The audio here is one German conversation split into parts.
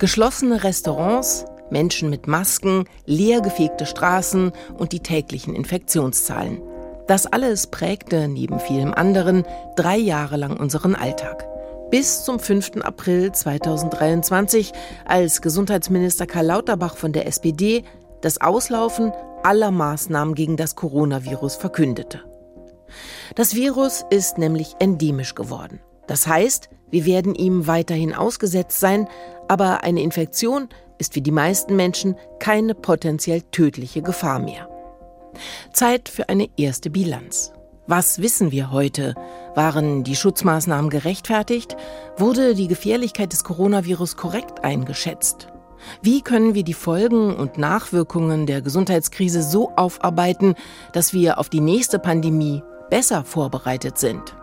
Geschlossene Restaurants, Menschen mit Masken, leergefegte Straßen und die täglichen Infektionszahlen. Das alles prägte neben vielem anderen 3 Jahre lang unseren Alltag. Bis zum 5. April 2023, als Gesundheitsminister Karl Lauterbach von der SPD das Auslaufen aller Maßnahmen gegen das Coronavirus verkündete. Das Virus ist nämlich endemisch geworden. Das heißt, wir werden ihm weiterhin ausgesetzt sein, aber eine Infektion ist für die meisten Menschen keine potenziell tödliche Gefahr mehr. Zeit für eine erste Bilanz. Was wissen wir heute? Waren die Schutzmaßnahmen gerechtfertigt? Wurde die Gefährlichkeit des Coronavirus korrekt eingeschätzt? Wie können wir die Folgen und Nachwirkungen der Gesundheitskrise so aufarbeiten, dass wir auf die nächste Pandemie besser vorbereitet sind?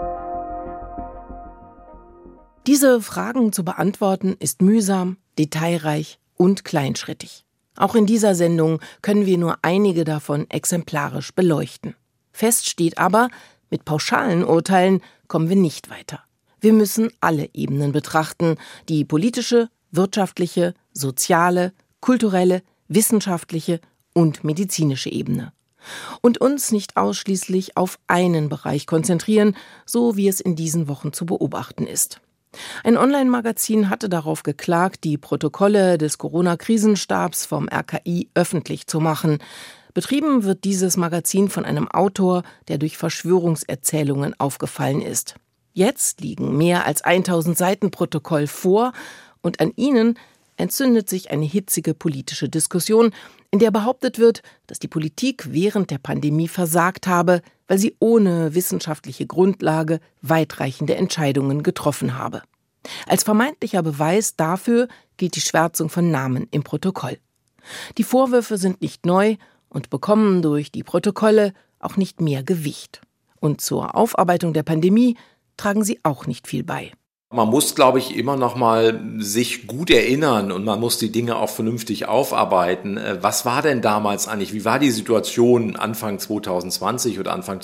Diese Fragen zu beantworten ist mühsam, detailreich und kleinschrittig. Auch in dieser Sendung können wir nur einige davon exemplarisch beleuchten. Fest steht aber, mit pauschalen Urteilen kommen wir nicht weiter. Wir müssen alle Ebenen betrachten, die politische, wirtschaftliche, soziale, kulturelle, wissenschaftliche und medizinische Ebene. Und uns nicht ausschließlich auf einen Bereich konzentrieren, so wie es in diesen Wochen zu beobachten ist. Ein Online-Magazin hatte darauf geklagt, die Protokolle des Corona-Krisenstabs vom RKI öffentlich zu machen. Betrieben wird dieses Magazin von einem Autor, der durch Verschwörungserzählungen aufgefallen ist. Jetzt liegen mehr als 1000 Seiten Protokoll vor und an ihnen entzündet sich eine hitzige politische Diskussion, in der behauptet wird, dass die Politik während der Pandemie versagt habe, weil sie ohne wissenschaftliche Grundlage weitreichende Entscheidungen getroffen habe. Als vermeintlicher Beweis dafür gilt die Schwärzung von Namen im Protokoll. Die Vorwürfe sind nicht neu und bekommen durch die Protokolle auch nicht mehr Gewicht. Und zur Aufarbeitung der Pandemie tragen sie auch nicht viel bei. Man muss, glaube ich, immer noch mal sich gut erinnern und man muss die Dinge auch vernünftig aufarbeiten. Was war denn damals eigentlich? Wie war die Situation Anfang 2020 oder Anfang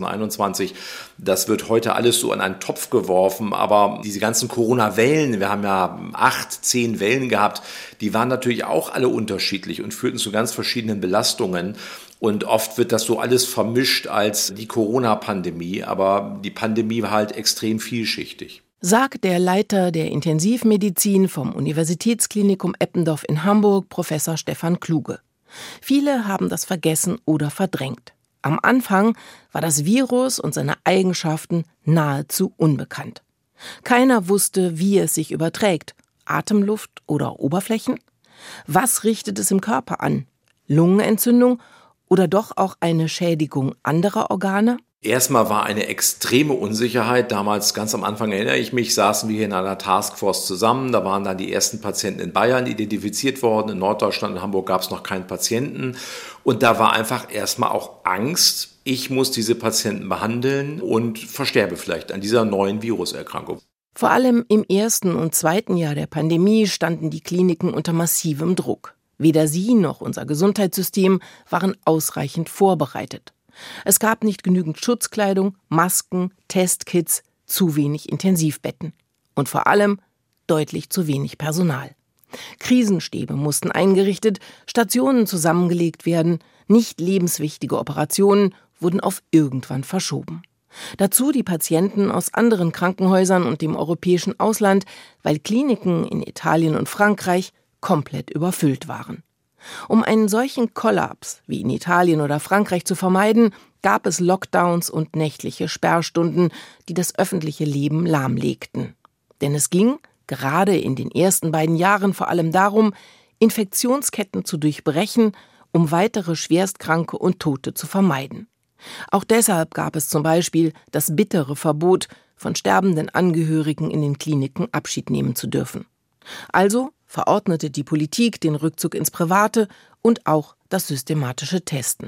2021? Das wird heute alles so in einen Topf geworfen, aber diese ganzen Corona-Wellen, wir haben ja 8, 10 Wellen gehabt, die waren natürlich auch alle unterschiedlich und führten zu ganz verschiedenen Belastungen. Und oft wird das so alles vermischt als die Corona-Pandemie, aber die Pandemie war halt extrem vielschichtig. Sagt der Leiter der Intensivmedizin vom Universitätsklinikum Eppendorf in Hamburg, Professor Stefan Kluge. Viele haben das vergessen oder verdrängt. Am Anfang war das Virus und seine Eigenschaften nahezu unbekannt. Keiner wusste, wie es sich überträgt. Atemluft oder Oberflächen? Was richtet es im Körper an? Lungenentzündung oder doch auch eine Schädigung anderer Organe? Erstmal war eine extreme Unsicherheit. Damals, ganz am Anfang erinnere ich mich, saßen wir hier in einer Taskforce zusammen. Da waren dann die ersten Patienten in Bayern identifiziert worden. In Norddeutschland, in Hamburg gab es noch keinen Patienten. Und da war einfach erstmal auch Angst. Ich muss diese Patienten behandeln und versterbe vielleicht an dieser neuen Viruserkrankung. Vor allem im 1. und 2. Jahr der Pandemie standen die Kliniken unter massivem Druck. Weder sie noch unser Gesundheitssystem waren ausreichend vorbereitet. Es gab nicht genügend Schutzkleidung, Masken, Testkits, zu wenig Intensivbetten und vor allem deutlich zu wenig Personal. Krisenstäbe mussten eingerichtet, Stationen zusammengelegt werden, nicht lebenswichtige Operationen wurden auf irgendwann verschoben. Dazu die Patienten aus anderen Krankenhäusern und dem europäischen Ausland, weil Kliniken in Italien und Frankreich komplett überfüllt waren. Um einen solchen Kollaps wie in Italien oder Frankreich zu vermeiden, gab es Lockdowns und nächtliche Sperrstunden, die das öffentliche Leben lahmlegten. Denn es ging, gerade in den ersten 2 Jahren, vor allem darum, Infektionsketten zu durchbrechen, um weitere Schwerstkranke und Tote zu vermeiden. Auch deshalb gab es zum Beispiel das bittere Verbot, von sterbenden Angehörigen in den Kliniken Abschied nehmen zu dürfen. Also verordnete die Politik den Rückzug ins Private und auch das systematische Testen.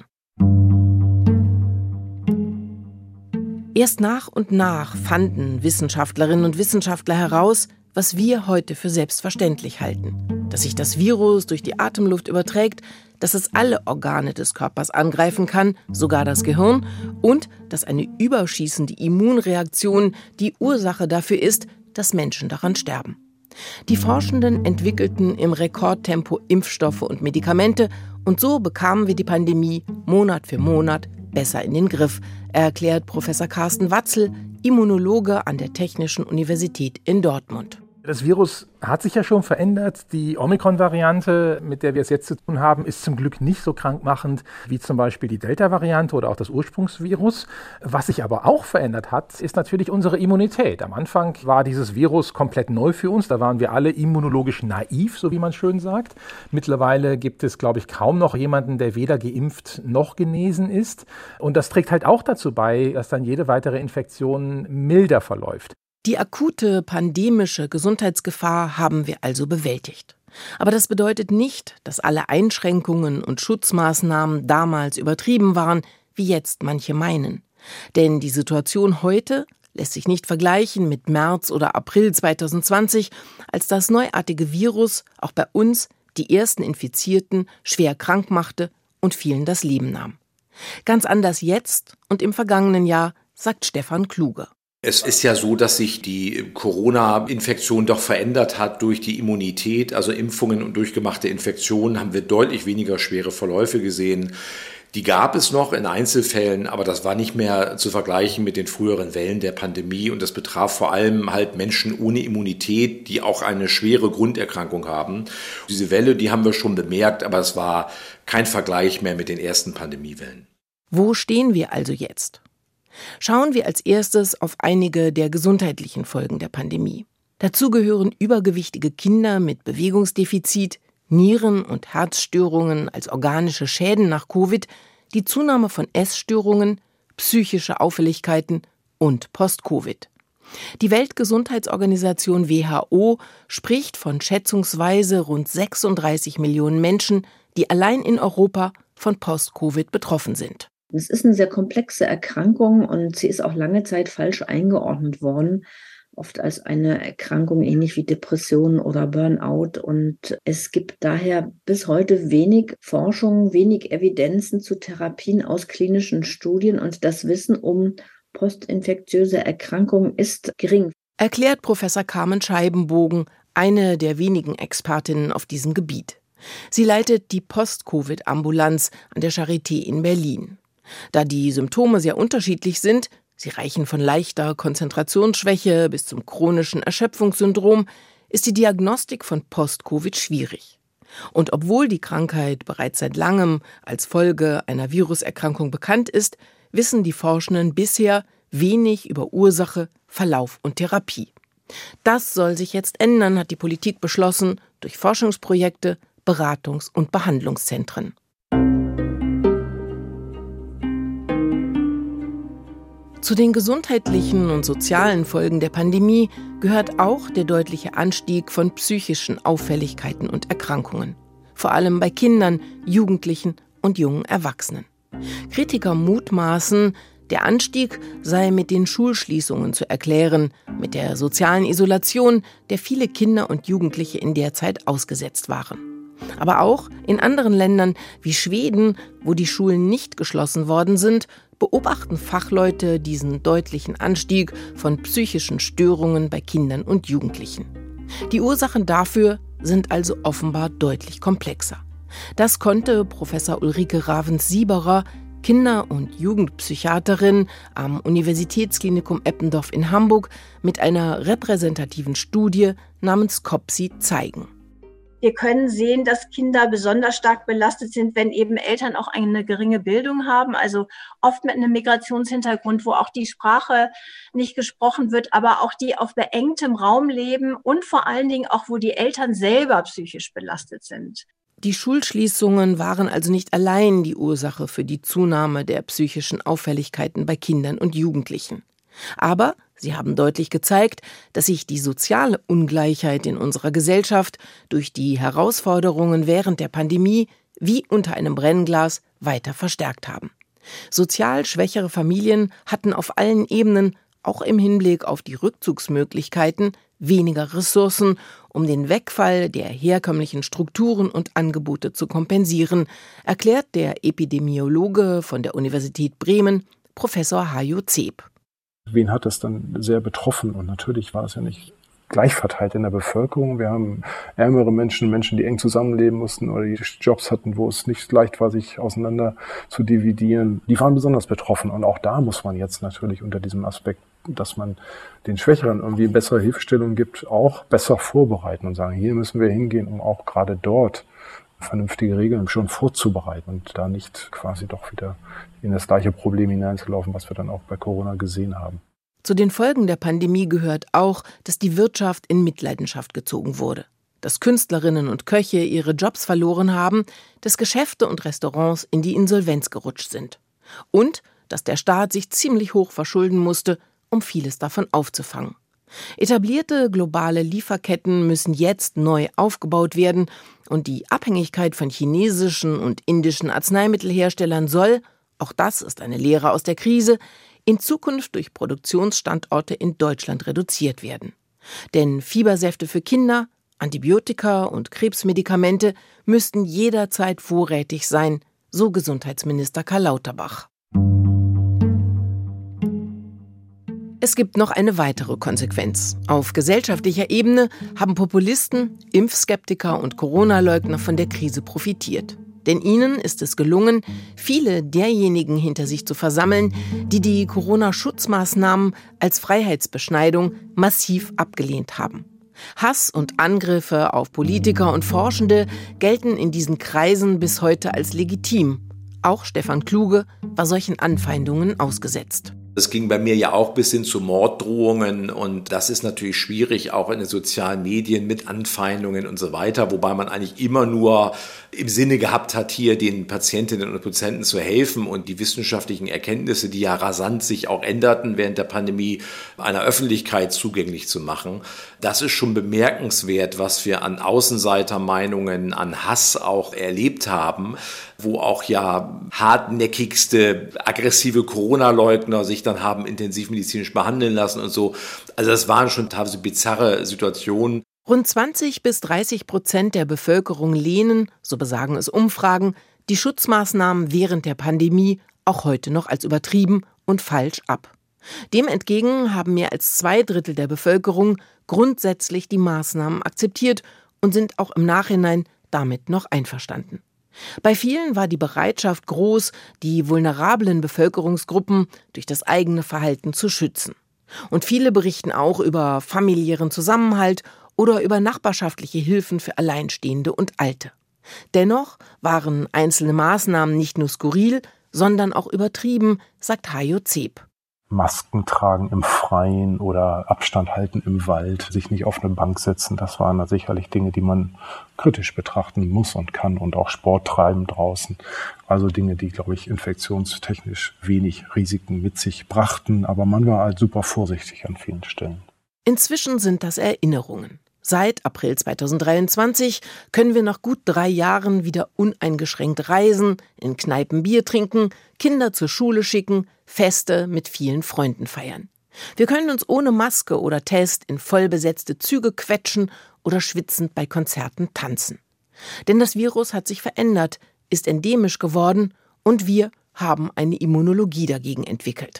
Erst nach und nach fanden Wissenschaftlerinnen und Wissenschaftler heraus, was wir heute für selbstverständlich halten. Dass sich das Virus durch die Atemluft überträgt, dass es alle Organe des Körpers angreifen kann, sogar das Gehirn, und dass eine überschießende Immunreaktion die Ursache dafür ist, dass Menschen daran sterben. Die Forschenden entwickelten im Rekordtempo Impfstoffe und Medikamente und so bekamen wir die Pandemie Monat für Monat besser in den Griff, erklärt Professor Carsten Watzel, Immunologe an der Technischen Universität in Dortmund. Das Virus hat sich ja schon verändert. Die Omikron-Variante, mit der wir es jetzt zu tun haben, ist zum Glück nicht so krankmachend wie zum Beispiel die Delta-Variante oder auch das Ursprungsvirus. Was sich aber auch verändert hat, ist natürlich unsere Immunität. Am Anfang war dieses Virus komplett neu für uns. Da waren wir alle immunologisch naiv, so wie man schön sagt. Mittlerweile gibt es, glaube ich, kaum noch jemanden, der weder geimpft noch genesen ist. Und das trägt halt auch dazu bei, dass dann jede weitere Infektion milder verläuft. Die akute pandemische Gesundheitsgefahr haben wir also bewältigt. Aber das bedeutet nicht, dass alle Einschränkungen und Schutzmaßnahmen damals übertrieben waren, wie jetzt manche meinen. Denn die Situation heute lässt sich nicht vergleichen mit März oder April 2020, als das neuartige Virus auch bei uns die ersten Infizierten schwer krank machte und vielen das Leben nahm. Ganz anders jetzt und im vergangenen Jahr, sagt Stefan Kluge. Es ist ja so, dass sich die Corona-Infektion doch verändert hat durch die Immunität, also Impfungen und durchgemachte Infektionen haben wir deutlich weniger schwere Verläufe gesehen. Die gab es noch in Einzelfällen, aber das war nicht mehr zu vergleichen mit den früheren Wellen der Pandemie und das betraf vor allem halt Menschen ohne Immunität, die auch eine schwere Grunderkrankung haben. Diese Welle, die haben wir schon bemerkt, aber es war kein Vergleich mehr mit den ersten Pandemiewellen. Wo stehen wir also jetzt? Schauen wir als erstes auf einige der gesundheitlichen Folgen der Pandemie. Dazu gehören übergewichtige Kinder mit Bewegungsdefizit, Nieren- und Herzstörungen als organische Schäden nach Covid, die Zunahme von Essstörungen, psychische Auffälligkeiten und Post-Covid. Die Weltgesundheitsorganisation WHO spricht von schätzungsweise rund 36 Millionen Menschen, die allein in Europa von Post-Covid betroffen sind. Es ist eine sehr komplexe Erkrankung und sie ist auch lange Zeit falsch eingeordnet worden, oft als eine Erkrankung ähnlich wie Depression oder Burnout. Und es gibt daher bis heute wenig Forschung, wenig Evidenzen zu Therapien aus klinischen Studien und das Wissen um postinfektiöse Erkrankungen ist gering. Erklärt Professor Carmen Scheibenbogen, eine der wenigen Expertinnen auf diesem Gebiet. Sie leitet die Post-Covid-Ambulanz an der Charité in Berlin. Da die Symptome sehr unterschiedlich sind, sie reichen von leichter Konzentrationsschwäche bis zum chronischen Erschöpfungssyndrom, ist die Diagnostik von Post-Covid schwierig. Und obwohl die Krankheit bereits seit langem als Folge einer Viruserkrankung bekannt ist, wissen die Forschenden bisher wenig über Ursache, Verlauf und Therapie. Das soll sich jetzt ändern, hat die Politik beschlossen, durch Forschungsprojekte, Beratungs- und Behandlungszentren. Zu den gesundheitlichen und sozialen Folgen der Pandemie gehört auch der deutliche Anstieg von psychischen Auffälligkeiten und Erkrankungen. Vor allem bei Kindern, Jugendlichen und jungen Erwachsenen. Kritiker mutmaßen, der Anstieg sei mit den Schulschließungen zu erklären, mit der sozialen Isolation, der viele Kinder und Jugendliche in der Zeit ausgesetzt waren. Aber auch in anderen Ländern wie Schweden, wo die Schulen nicht geschlossen worden sind, beobachten Fachleute diesen deutlichen Anstieg von psychischen Störungen bei Kindern und Jugendlichen. Die Ursachen dafür sind also offenbar deutlich komplexer. Das konnte Professor Ulrike Ravens-Sieberer, Kinder- und Jugendpsychiaterin am Universitätsklinikum Eppendorf in Hamburg, mit einer repräsentativen Studie namens COPSI zeigen. Wir können sehen, dass Kinder besonders stark belastet sind, wenn eben Eltern auch eine geringe Bildung haben, also oft mit einem Migrationshintergrund, wo auch die Sprache nicht gesprochen wird, aber auch die auf beengtem Raum leben und vor allen Dingen auch, wo die Eltern selber psychisch belastet sind. Die Schulschließungen waren also nicht allein die Ursache für die Zunahme der psychischen Auffälligkeiten bei Kindern und Jugendlichen. Aber sie haben deutlich gezeigt, dass sich die soziale Ungleichheit in unserer Gesellschaft durch die Herausforderungen während der Pandemie wie unter einem Brennglas weiter verstärkt haben. Sozial schwächere Familien hatten auf allen Ebenen, auch im Hinblick auf die Rückzugsmöglichkeiten, weniger Ressourcen, um den Wegfall der herkömmlichen Strukturen und Angebote zu kompensieren, erklärt der Epidemiologe von der Universität Bremen, Professor Hajo Zeb. Wen hat das dann sehr betroffen? Und natürlich war es ja nicht gleich verteilt in der Bevölkerung. Wir haben ärmere Menschen, die eng zusammenleben mussten oder die Jobs hatten, wo es nicht leicht war, sich auseinander zu dividieren. Die waren besonders betroffen. Und auch da muss man jetzt natürlich unter diesem Aspekt, dass man den Schwächeren irgendwie bessere Hilfestellung gibt, auch besser vorbereiten und sagen, hier müssen wir hingehen, um auch gerade dort vernünftige Regeln schon vorzubereiten und da nicht quasi doch wieder in das gleiche Problem hineinzulaufen, was wir dann auch bei Corona gesehen haben. Zu den Folgen der Pandemie gehört auch, dass die Wirtschaft in Mitleidenschaft gezogen wurde, dass Künstlerinnen und Köche ihre Jobs verloren haben, dass Geschäfte und Restaurants in die Insolvenz gerutscht sind und dass der Staat sich ziemlich hoch verschulden musste, um vieles davon aufzufangen. Etablierte globale Lieferketten müssen jetzt neu aufgebaut werden und die Abhängigkeit von chinesischen und indischen Arzneimittelherstellern soll, auch das ist eine Lehre aus der Krise, in Zukunft durch Produktionsstandorte in Deutschland reduziert werden. Denn Fiebersäfte für Kinder, Antibiotika und Krebsmedikamente müssten jederzeit vorrätig sein, so Gesundheitsminister Karl Lauterbach. Es gibt noch eine weitere Konsequenz. Auf gesellschaftlicher Ebene haben Populisten, Impfskeptiker und Corona-Leugner von der Krise profitiert. Denn ihnen ist es gelungen, viele derjenigen hinter sich zu versammeln, die die Corona-Schutzmaßnahmen als Freiheitsbeschneidung massiv abgelehnt haben. Hass und Angriffe auf Politiker und Forschende gelten in diesen Kreisen bis heute als legitim. Auch Stefan Kluge war solchen Anfeindungen ausgesetzt. Es ging bei mir ja auch bis hin zu Morddrohungen und das ist natürlich schwierig, auch in den sozialen Medien mit Anfeindungen und so weiter, wobei man eigentlich immer nur im Sinne gehabt hat, hier den Patientinnen und Patienten zu helfen und die wissenschaftlichen Erkenntnisse, die ja rasant sich auch änderten während der Pandemie, einer Öffentlichkeit zugänglich zu machen. Das ist schon bemerkenswert, was wir an Außenseitermeinungen, an Hass auch erlebt haben, wo auch ja hartnäckigste, aggressive Corona-Leugner sich dann haben intensivmedizinisch behandeln lassen und so. Also das waren schon teilweise bizarre Situationen. Rund 20-30% der Bevölkerung lehnen, so besagen es Umfragen, die Schutzmaßnahmen während der Pandemie auch heute noch als übertrieben und falsch ab. Dem entgegen haben mehr als 2/3 der Bevölkerung grundsätzlich die Maßnahmen akzeptiert und sind auch im Nachhinein damit noch einverstanden. Bei vielen war die Bereitschaft groß, die vulnerablen Bevölkerungsgruppen durch das eigene Verhalten zu schützen. Und viele berichten auch über familiären Zusammenhalt oder über nachbarschaftliche Hilfen für Alleinstehende und Alte. Dennoch waren einzelne Maßnahmen nicht nur skurril, sondern auch übertrieben, sagt Hajo Zeb. Masken tragen im Freien oder Abstand halten im Wald, sich nicht auf eine Bank setzen, das waren sicherlich Dinge, die man kritisch betrachten muss und kann und auch Sport treiben draußen. Also Dinge, die, glaube ich, infektionstechnisch wenig Risiken mit sich brachten, aber man war halt super vorsichtig an vielen Stellen. Inzwischen sind das Erinnerungen. Seit April 2023 können wir nach gut 3 Jahren wieder uneingeschränkt reisen, in Kneipen Bier trinken, Kinder zur Schule schicken, Feste mit vielen Freunden feiern. Wir können uns ohne Maske oder Test in vollbesetzte Züge quetschen oder schwitzend bei Konzerten tanzen. Denn das Virus hat sich verändert, ist endemisch geworden und wir haben eine Immunologie dagegen entwickelt.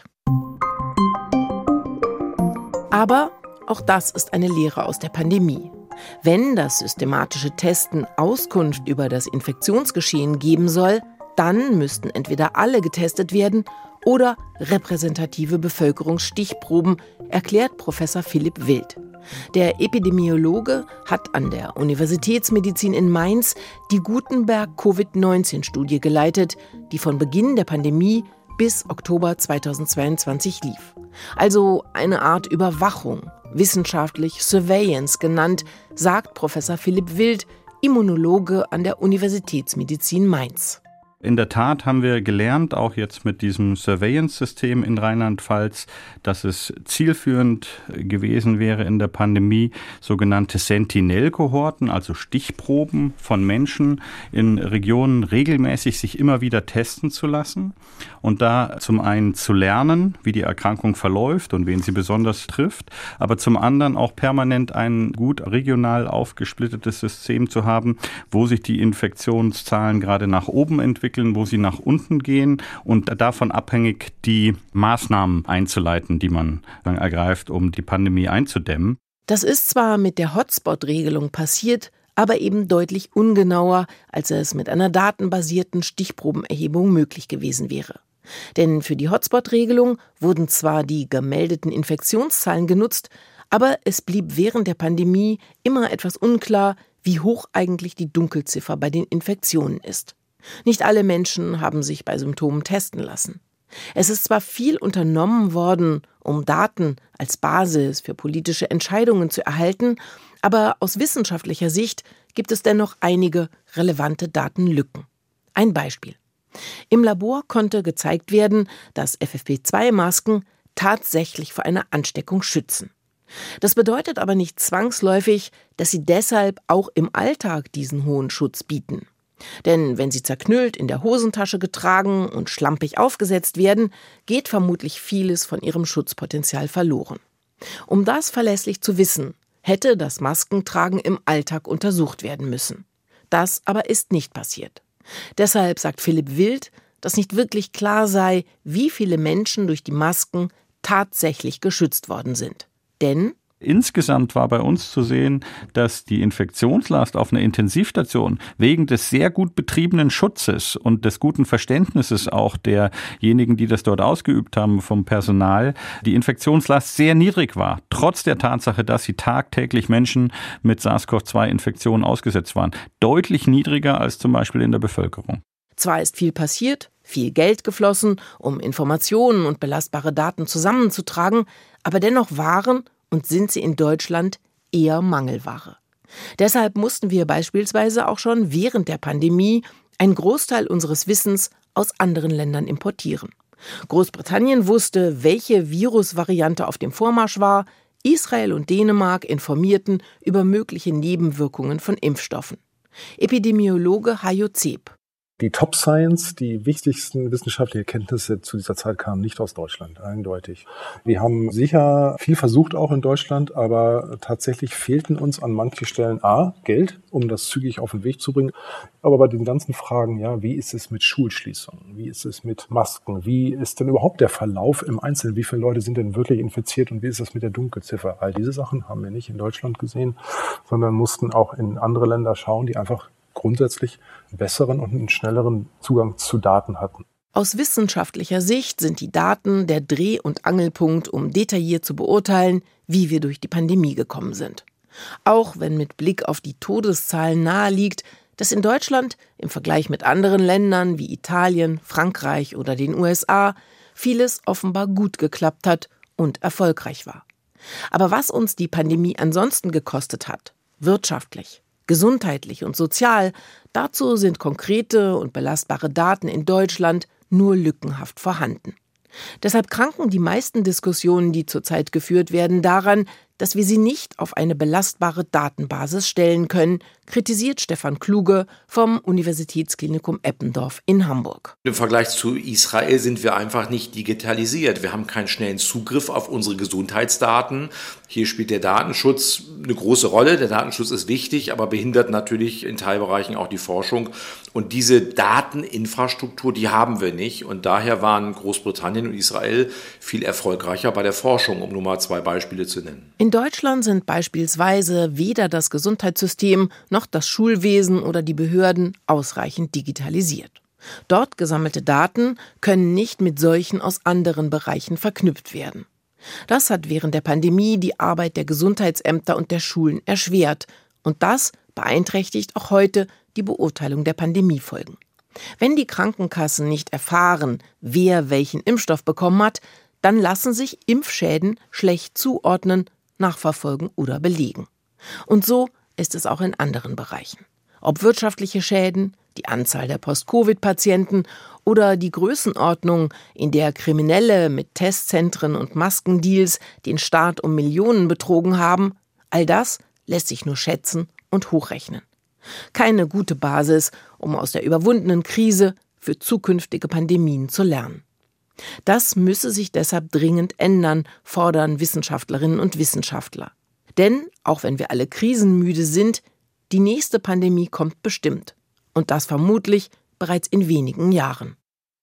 Aber auch das ist eine Lehre aus der Pandemie. Wenn das systematische Testen Auskunft über das Infektionsgeschehen geben soll, dann müssten entweder alle getestet werden oder repräsentative Bevölkerungsstichproben, erklärt Professor Philipp Wild. Der Epidemiologe hat an der Universitätsmedizin in Mainz die Gutenberg-Covid-19-Studie geleitet, die von Beginn der Pandemie bis Oktober 2022 lief. Also eine Art Überwachung, wissenschaftlich Surveillance genannt, sagt Professor Philipp Wild, Immunologe an der Universitätsmedizin Mainz. In der Tat haben wir gelernt, auch jetzt mit diesem Surveillance-System in Rheinland-Pfalz, dass es zielführend gewesen wäre in der Pandemie, sogenannte Sentinel-Kohorten, also Stichproben von Menschen in Regionen regelmäßig sich immer wieder testen zu lassen und da zum einen zu lernen, wie die Erkrankung verläuft und wen sie besonders trifft, aber zum anderen auch permanent ein gut regional aufgesplittetes System zu haben, wo sich die Infektionszahlen gerade nach oben entwickeln, wo sie nach unten gehen und davon abhängig die Maßnahmen einzuleiten, die man dann ergreift, um die Pandemie einzudämmen. Das ist zwar mit der Hotspot-Regelung passiert, aber eben deutlich ungenauer, als es mit einer datenbasierten Stichprobenerhebung möglich gewesen wäre. Denn für die Hotspot-Regelung wurden zwar die gemeldeten Infektionszahlen genutzt, aber es blieb während der Pandemie immer etwas unklar, wie hoch eigentlich die Dunkelziffer bei den Infektionen ist. Nicht alle Menschen haben sich bei Symptomen testen lassen. Es ist zwar viel unternommen worden, um Daten als Basis für politische Entscheidungen zu erhalten, aber aus wissenschaftlicher Sicht gibt es dennoch einige relevante Datenlücken. Ein Beispiel. Im Labor konnte gezeigt werden, dass FFP2-Masken tatsächlich vor einer Ansteckung schützen. Das bedeutet aber nicht zwangsläufig, dass sie deshalb auch im Alltag diesen hohen Schutz bieten. Denn wenn sie zerknüllt in der Hosentasche getragen und schlampig aufgesetzt werden, geht vermutlich vieles von ihrem Schutzpotenzial verloren. Um das verlässlich zu wissen, hätte das Maskentragen im Alltag untersucht werden müssen. Das aber ist nicht passiert. Deshalb sagt Philipp Wild, dass nicht wirklich klar sei, wie viele Menschen durch die Masken tatsächlich geschützt worden sind. Denn insgesamt war bei uns zu sehen, dass die Infektionslast auf einer Intensivstation wegen des sehr gut betriebenen Schutzes und des guten Verständnisses auch derjenigen, die das dort ausgeübt haben vom Personal, die Infektionslast sehr niedrig war, trotz der Tatsache, dass sie tagtäglich Menschen mit SARS-CoV-2-Infektionen ausgesetzt waren. Deutlich niedriger als zum Beispiel in der Bevölkerung. Zwar ist viel passiert, viel Geld geflossen, um Informationen und belastbare Daten zusammenzutragen, aber dennoch waren und sind sie in Deutschland eher Mangelware. Deshalb mussten wir beispielsweise auch schon während der Pandemie einen Großteil unseres Wissens aus anderen Ländern importieren. Großbritannien wusste, welche Virusvariante auf dem Vormarsch war. Israel und Dänemark informierten über mögliche Nebenwirkungen von Impfstoffen. Epidemiologe Hajo Zeb. Die Top Science, die wichtigsten wissenschaftlichen Erkenntnisse zu dieser Zeit kamen nicht aus Deutschland, eindeutig. Wir haben sicher viel versucht, auch in Deutschland, aber tatsächlich fehlten uns an manchen Stellen Geld, um das zügig auf den Weg zu bringen. Aber bei den ganzen Fragen, ja, wie ist es mit Schulschließungen? Wie ist es mit Masken? Wie ist denn überhaupt der Verlauf im Einzelnen? Wie viele Leute sind denn wirklich infiziert und wie ist das mit der Dunkelziffer? All diese Sachen haben wir nicht in Deutschland gesehen, sondern mussten auch in andere Länder schauen, die einfach grundsätzlich einen besseren und einen schnelleren Zugang zu Daten hatten. Aus wissenschaftlicher Sicht sind die Daten der Dreh- und Angelpunkt, um detailliert zu beurteilen, wie wir durch die Pandemie gekommen sind. Auch wenn mit Blick auf die Todeszahlen naheliegt, dass in Deutschland im Vergleich mit anderen Ländern wie Italien, Frankreich oder den USA vieles offenbar gut geklappt hat und erfolgreich war. Aber was uns die Pandemie ansonsten gekostet hat, wirtschaftlich, gesundheitlich und sozial, dazu sind konkrete und belastbare Daten in Deutschland nur lückenhaft vorhanden. Deshalb kranken die meisten Diskussionen, die zurzeit geführt werden, daran, dass wir sie nicht auf eine belastbare Datenbasis stellen können, kritisiert Stefan Kluge vom Universitätsklinikum Eppendorf in Hamburg. Im Vergleich zu Israel sind wir einfach nicht digitalisiert. Wir haben keinen schnellen Zugriff auf unsere Gesundheitsdaten. Hier spielt der Datenschutz eine große Rolle. Der Datenschutz ist wichtig, aber behindert natürlich in Teilbereichen auch die Forschung. Und diese Dateninfrastruktur, die haben wir nicht. Und daher waren Großbritannien und Israel viel erfolgreicher bei der Forschung, um nur mal 2 Beispiele zu nennen. In Deutschland sind beispielsweise weder das Gesundheitssystem noch das Schulwesen oder die Behörden ausreichend digitalisiert. Dort gesammelte Daten können nicht mit solchen aus anderen Bereichen verknüpft werden. Das hat während der Pandemie die Arbeit der Gesundheitsämter und der Schulen erschwert. Und das beeinträchtigt auch heute die Beurteilung der Pandemiefolgen. Wenn die Krankenkassen nicht erfahren, wer welchen Impfstoff bekommen hat, dann lassen sich Impfschäden schlecht zuordnen, nachverfolgen oder belegen. Und so ist es auch in anderen Bereichen. Ob wirtschaftliche Schäden, die Anzahl der Post-Covid-Patienten oder die Größenordnung, in der Kriminelle mit Testzentren und Maskendeals den Staat um Millionen betrogen haben, all das lässt sich nur schätzen und hochrechnen. Keine gute Basis, um aus der überwundenen Krise für zukünftige Pandemien zu lernen. Das müsse sich deshalb dringend ändern, fordern Wissenschaftlerinnen und Wissenschaftler. Denn, auch wenn wir alle krisenmüde sind, die nächste Pandemie kommt bestimmt. Und das vermutlich bereits in wenigen Jahren.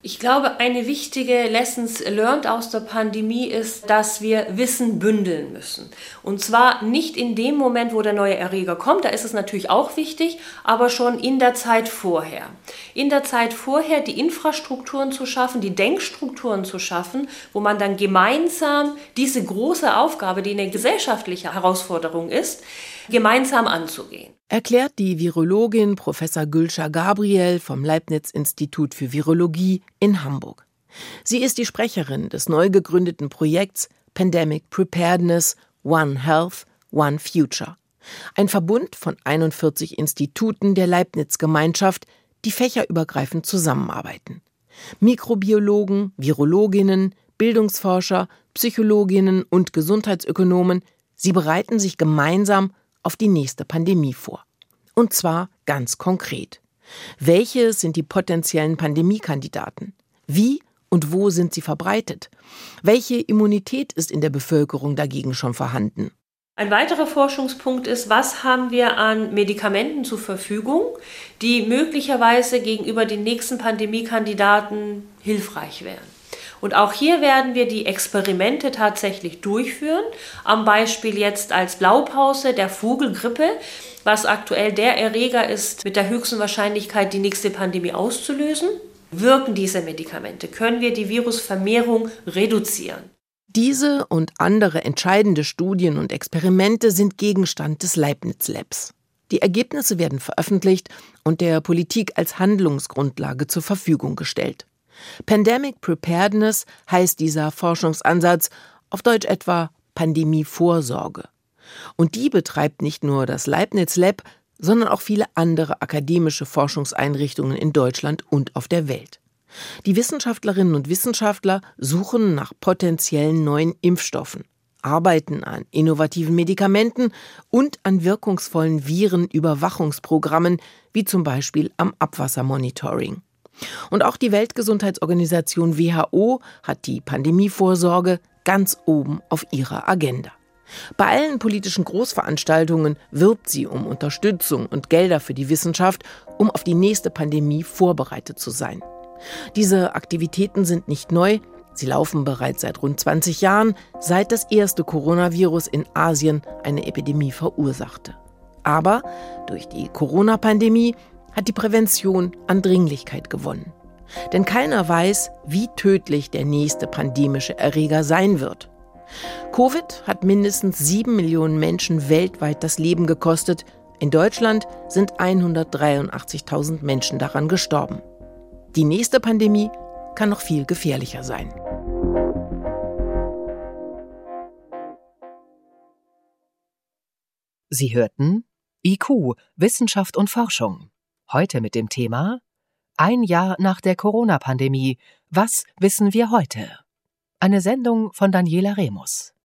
Ich glaube, eine wichtige Lessons learned aus der Pandemie ist, dass wir Wissen bündeln müssen. Und zwar nicht in dem Moment, wo der neue Erreger kommt, da ist es natürlich auch wichtig, aber schon in der Zeit vorher. In der Zeit vorher die Infrastrukturen zu schaffen, die Denkstrukturen zu schaffen, wo man dann gemeinsam diese große Aufgabe, die eine gesellschaftliche Herausforderung ist, gemeinsam anzugehen. Erklärt die Virologin Professor Gülşah Gabriel vom Leibniz-Institut für Virologie in Hamburg. Sie ist die Sprecherin des neu gegründeten Projekts Pandemic Preparedness One Health, One Future. Ein Verbund von 41 Instituten der Leibniz-Gemeinschaft, die fächerübergreifend zusammenarbeiten. Mikrobiologen, Virologinnen, Bildungsforscher, Psychologinnen und Gesundheitsökonomen, sie bereiten sich gemeinsam auf die nächste Pandemie vor. Und zwar ganz konkret. Welche sind die potenziellen Pandemiekandidaten? Wie und wo sind sie verbreitet? Welche Immunität ist in der Bevölkerung dagegen schon vorhanden? Ein weiterer Forschungspunkt ist, was haben wir an Medikamenten zur Verfügung, die möglicherweise gegenüber den nächsten Pandemiekandidaten hilfreich wären. Und auch hier werden wir die Experimente tatsächlich durchführen, am Beispiel jetzt als Blaupause der Vogelgrippe, was aktuell der Erreger ist, mit der höchsten Wahrscheinlichkeit die nächste Pandemie auszulösen. Wirken diese Medikamente? Können wir die Virusvermehrung reduzieren? Diese und andere entscheidende Studien und Experimente sind Gegenstand des Leibniz Labs. Die Ergebnisse werden veröffentlicht und der Politik als Handlungsgrundlage zur Verfügung gestellt. Pandemic Preparedness heißt dieser Forschungsansatz, auf Deutsch etwa Pandemievorsorge. Und die betreibt nicht nur das Leibniz Lab, sondern auch viele andere akademische Forschungseinrichtungen in Deutschland und auf der Welt. Die Wissenschaftlerinnen und Wissenschaftler suchen nach potenziellen neuen Impfstoffen, arbeiten an innovativen Medikamenten und an wirkungsvollen Virenüberwachungsprogrammen, wie zum Beispiel am Abwassermonitoring. Und auch die Weltgesundheitsorganisation WHO hat die Pandemievorsorge ganz oben auf ihrer Agenda. Bei allen politischen Großveranstaltungen wirbt sie um Unterstützung und Gelder für die Wissenschaft, um auf die nächste Pandemie vorbereitet zu sein. Diese Aktivitäten sind nicht neu, sie laufen bereits seit rund 20 Jahren, seit das erste Coronavirus in Asien eine Epidemie verursachte. Aber durch die Corona-Pandemie hat die Prävention an Dringlichkeit gewonnen. Denn keiner weiß, wie tödlich der nächste pandemische Erreger sein wird. Covid hat mindestens 7 Millionen Menschen weltweit das Leben gekostet. In Deutschland sind 183.000 Menschen daran gestorben. Die nächste Pandemie kann noch viel gefährlicher sein. Sie hörten IQ, Wissenschaft und Forschung. Heute mit dem Thema: Ein Jahr nach der Corona-Pandemie. Was wissen wir heute? Eine Sendung von Daniela Remus.